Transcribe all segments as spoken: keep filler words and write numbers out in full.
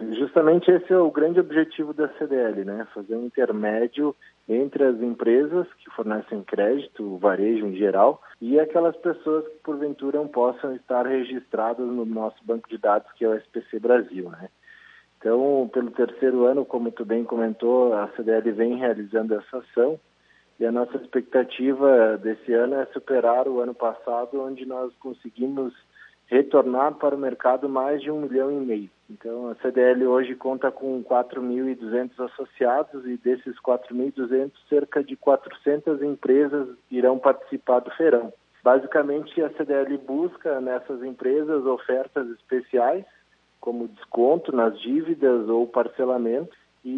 Justamente esse é o grande objetivo da C D L, né? Fazer um intermédio entre as empresas que fornecem crédito, o varejo em geral, e aquelas pessoas que porventura não possam estar registradas no nosso banco de dados, que é o S P C Brasil, né? Então, pelo terceiro ano, como tu bem comentou, a C D L vem realizando essa ação, e a nossa expectativa desse ano é superar o ano passado, onde nós conseguimos retornar para o mercado mais de um milhão e meio. Então, a C D L hoje conta com quatro mil e duzentos associados, e desses quatro mil e duzentos, cerca de quatrocentas empresas irão participar do feirão. Basicamente, a C D L busca nessas empresas ofertas especiais, como desconto nas dívidas ou parcelamento,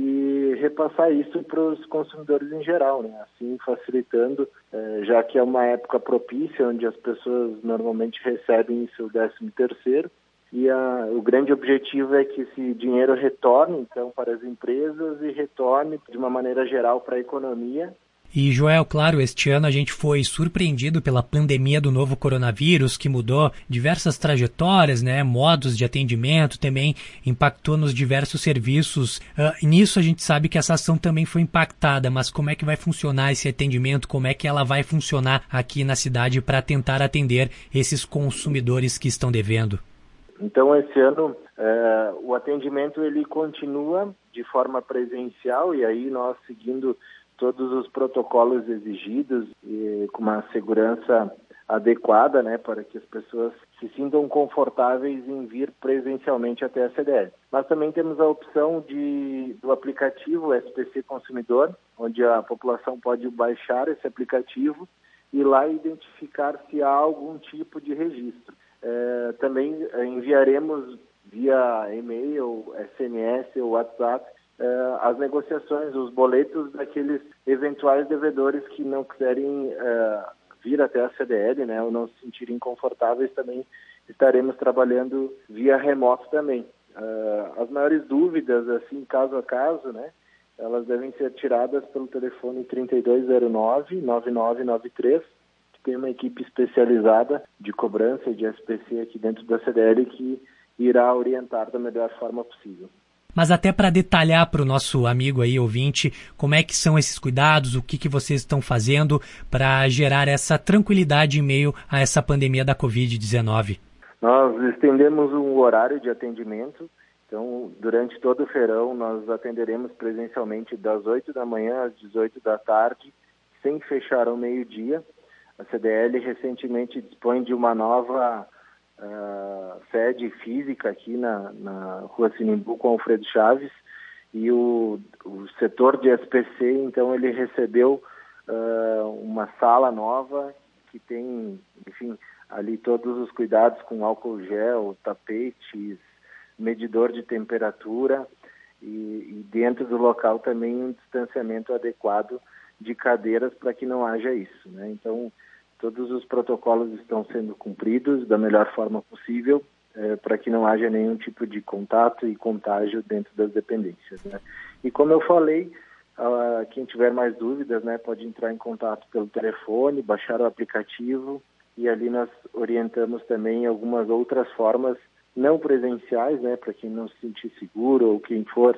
e repassar isso para os consumidores em geral, né? Assim facilitando, eh, já que é uma época propícia onde as pessoas normalmente recebem seu décimo terceiro, e a, o grande objetivo é que esse dinheiro retorne então para as empresas e retorne de uma maneira geral para a economia. E, Joel, claro, este ano a gente foi surpreendido pela pandemia do novo coronavírus, que mudou diversas trajetórias, né, modos de atendimento, também impactou nos diversos serviços. Uh, nisso a gente sabe que essa ação também foi impactada, mas como é que vai funcionar esse atendimento? Como é que ela vai funcionar aqui na cidade para tentar atender esses consumidores que estão devendo? Então, esse ano, eh, o atendimento ele continua de forma presencial, e aí nós seguindo todos os protocolos exigidos e com uma segurança adequada, né, para que as pessoas se sintam confortáveis em vir presencialmente até a C D L. Mas também temos a opção de, do aplicativo S P C Consumidor, onde a população pode baixar esse aplicativo e lá identificar se há algum tipo de registro. É, também enviaremos via e-mail, S M S ou WhatsApp Uh, as negociações, os boletos daqueles eventuais devedores que não quiserem uh, vir até a C D L, né, ou não se sentirem confortáveis. Também estaremos trabalhando via remoto também. Uh, as maiores dúvidas, assim, caso a caso, né, elas devem ser tiradas pelo telefone trinta e dois zero nove, nove nove nove três, que tem uma equipe especializada de cobrança e de S P C aqui dentro da C D L que irá orientar da melhor forma possível. Mas até para detalhar para o nosso amigo aí, ouvinte, como é que são esses cuidados, o que, que vocês estão fazendo para gerar essa tranquilidade em meio a essa pandemia da covid dezenove? Nós estendemos um horário de atendimento, então durante todo o feirão nós atenderemos presencialmente das oito da manhã às dezoito da tarde, sem fechar ao meio-dia. A C D L recentemente dispõe de uma nova Uh, sede física aqui na, na Rua Sinimbu com Alfredo Chaves, e o, o setor de S P C, então, ele recebeu uh, uma sala nova que tem, enfim, ali todos os cuidados com álcool gel, tapetes, medidor de temperatura e, e dentro do local também um distanciamento adequado de cadeiras para que não haja isso, né? Então, todos os protocolos estão sendo cumpridos da melhor forma possível, eh, para que não haja nenhum tipo de contato e contágio dentro das dependências, né? E como eu falei, uh, quem tiver mais dúvidas, né, pode entrar em contato pelo telefone, baixar o aplicativo, e ali nós orientamos também algumas outras formas não presenciais, né, para quem não se sentir seguro ou quem for,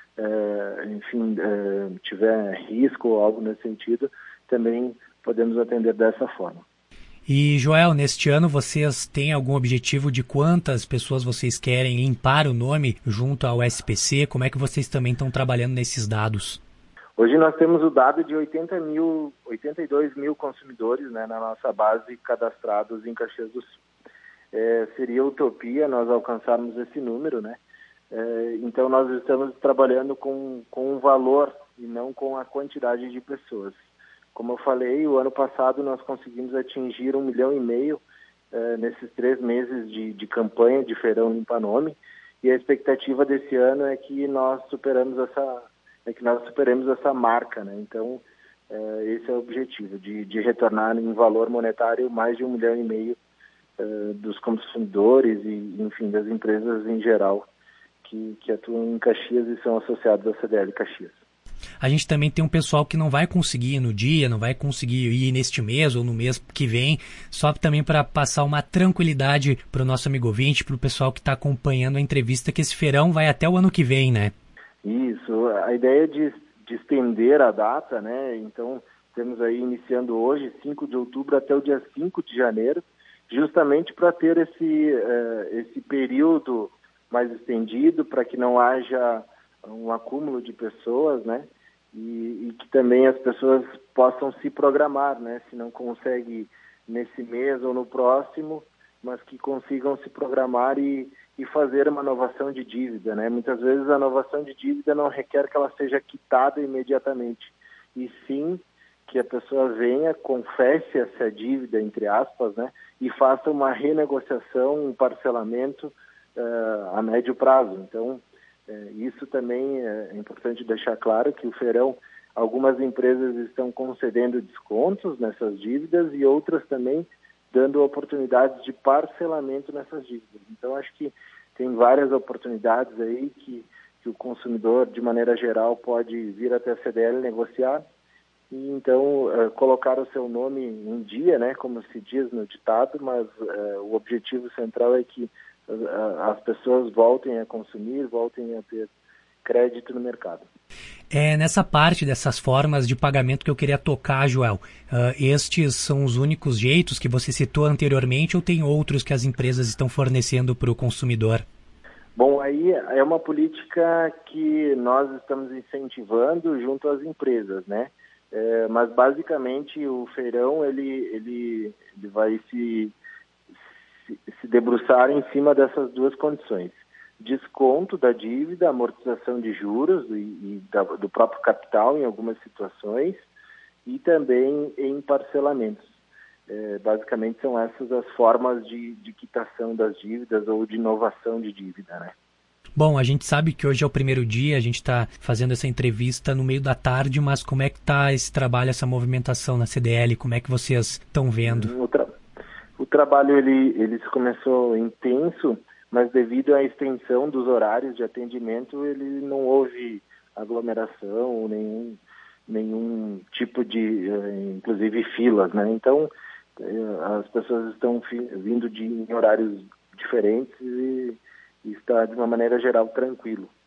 eh, enfim, eh, tiver risco ou algo nesse sentido, também podemos atender dessa forma. E, Joel, neste ano vocês têm algum objetivo de quantas pessoas vocês querem limpar o nome junto ao S P C? Como é que vocês também estão trabalhando nesses dados? Hoje nós temos o dado de oitenta mil, oitenta e dois mil consumidores, né, na nossa base cadastrados em Caxias do Sul. É, seria utopia nós alcançarmos esse número, né? É, então nós estamos trabalhando com, com um valor e não com a quantidade de pessoas. Como eu falei, o ano passado nós conseguimos atingir um milhão e meio eh, nesses três meses de, de campanha de Feirão Limpa Nome, e a expectativa desse ano é que nós superamos essa, é que nós superemos essa marca, né? Então, eh, esse é o objetivo, de, de retornar em valor monetário mais de um milhão e meio eh, dos consumidores e, enfim, das empresas em geral que, que atuam em Caxias e são associados à C D L Caxias. a gente também tem um pessoal que não vai conseguir ir no dia, não vai conseguir ir neste mês ou no mês que vem, só também para passar uma tranquilidade para o nosso amigo ouvinte, para o pessoal que está acompanhando a entrevista, que esse feirão vai até o ano que vem, né? Isso, a ideia de, de estender a data, né? Então, temos aí iniciando hoje, cinco de outubro até o dia cinco de janeiro, justamente para ter esse, uh, esse período mais estendido, para que não haja um acúmulo de pessoas, né? E, e que também as pessoas possam se programar, né? Se não consegue nesse mês ou no próximo, mas que consigam se programar e, e fazer uma novação de dívida, né? Muitas vezes a novação de dívida não requer que ela seja quitada imediatamente, e sim que a pessoa venha, confesse essa dívida, entre aspas, né? E faça uma renegociação, um parcelamento uh, a médio prazo. Então, uh, isso também é importante deixar claro que o feirão, algumas empresas estão concedendo descontos nessas dívidas e outras também dando oportunidades de parcelamento nessas dívidas. Então, acho que tem várias oportunidades aí que, que o consumidor, de maneira geral, pode vir até a C D L negociar e, então, uh, colocar o seu nome em dia, né, como se diz no ditado, mas uh, o objetivo central é que uh, as pessoas voltem a consumir, voltem a ter crédito no mercado. É nessa parte dessas formas de pagamento que eu queria tocar, Joel. Uh, estes são os únicos jeitos que você citou anteriormente ou tem outros que as empresas estão fornecendo para o consumidor? Bom, aí é uma política que nós estamos incentivando junto às empresas, né? É, mas basicamente o feirão ele, ele, ele vai se, se, se debruçar em cima dessas duas condições. Desconto da dívida, amortização de juros e, e da, do próprio capital em algumas situações e também em parcelamentos. É, basicamente são essas as formas de, de quitação das dívidas ou de inovação de dívida, né? Bom, a gente sabe que hoje é o primeiro dia, a gente está fazendo essa entrevista no meio da tarde, mas como é que está esse trabalho, essa movimentação na C D L? Como é que vocês estão vendo? O, tra o trabalho ele, ele começou intenso, mas devido à extensão dos horários de atendimento, ele não houve aglomeração, nenhum, nenhum tipo de, inclusive filas, né? Então, as pessoas estão vindo de em horários diferentes e, e está, de uma maneira geral, tranquilo.